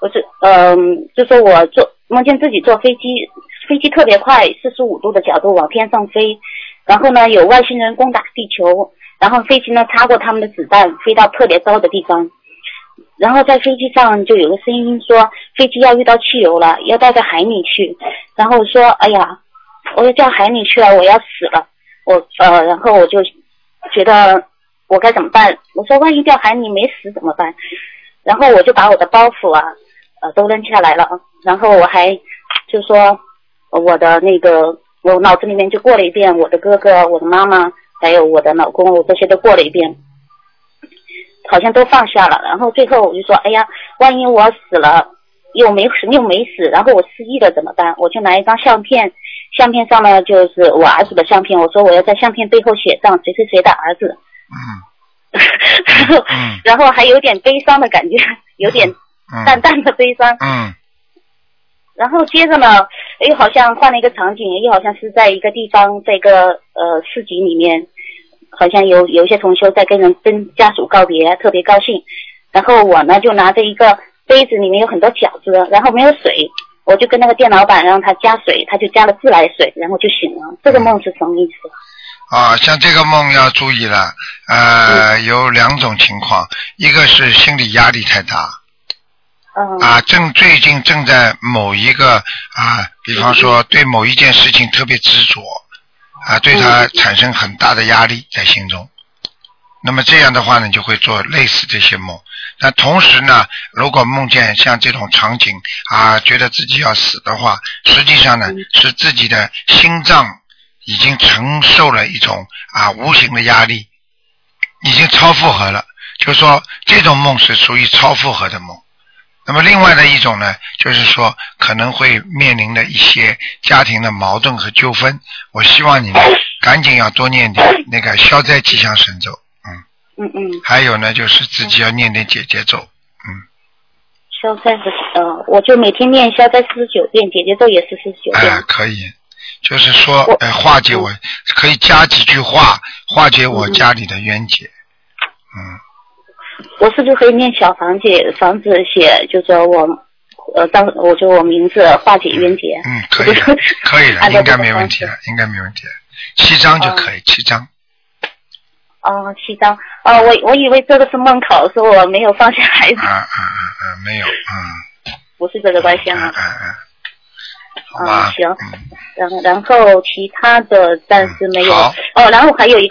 就说我梦见自己坐飞机，飞机特别快，45度的角度往天上飞，然后呢有外星人攻打地球，然后飞机呢擦过他们的子弹，飞到特别高的地方，然后在飞机上就有个声音说飞机要遇到汽油了，要到海里去，然后说哎呀，我要到海里去了，我要死了，然后我就觉得我该怎么办？我说万一掉海里没死怎么办？然后我就把我的包袱都扔下来了，然后我还就说我的我脑子里面就过了一遍我的哥哥、我的妈妈还有我的老公，我这些都过了一遍，好像都放下了。然后最后我就说哎呀，万一我死了又没死，然后我失忆了怎么办？我就拿一张相片上呢就是我儿子的相片，我说我要在相片背后写上谁谁谁的儿子。然后还有点悲伤的感觉，有点淡淡的悲伤。然后接着呢，又好像换了一个场景，又好像是在一个地方，在一个市集里面，好像有一些同修在跟家属告别，特别高兴。然后我呢就拿着一个杯子，里面有很多饺子，然后没有水，我就跟那个店老板让他加水，他就加了自来水，然后就醒了。这个梦是什么意思？ 像这个梦要注意了，有2种情况，一个是心理压力太大，最近正在某一个比方说对某一件事情特别执着，对他产生很大的压力在心中。那么这样的话呢，你就会做类似这些梦。那同时呢，如果梦见像这种场景觉得自己要死的话，实际上呢是自己的心脏已经承受了一种无形的压力，已经超负荷了，就是说这种梦是属于超负荷的梦。那么另外的一种呢，就是说可能会面临的一些家庭的矛盾和纠纷，我希望你们赶紧要多念点那个消灾吉祥神咒。还有呢就是自己要念点姐姐咒。 消灾我就每天念消灾49遍，姐姐咒也是49遍。 可以，就是说化解我可以加几句话化解我家里的冤结。 我是不是可以念小房子写就说我名字化解冤结？ 可以的，可以的，应该没问题了，7张就可以，7张。 7张。我以为这个是梦考，说我没有放下孩子。 没有。 不是这个关系啊。 好吧。 行。然后其他的暂时没有。然后还有一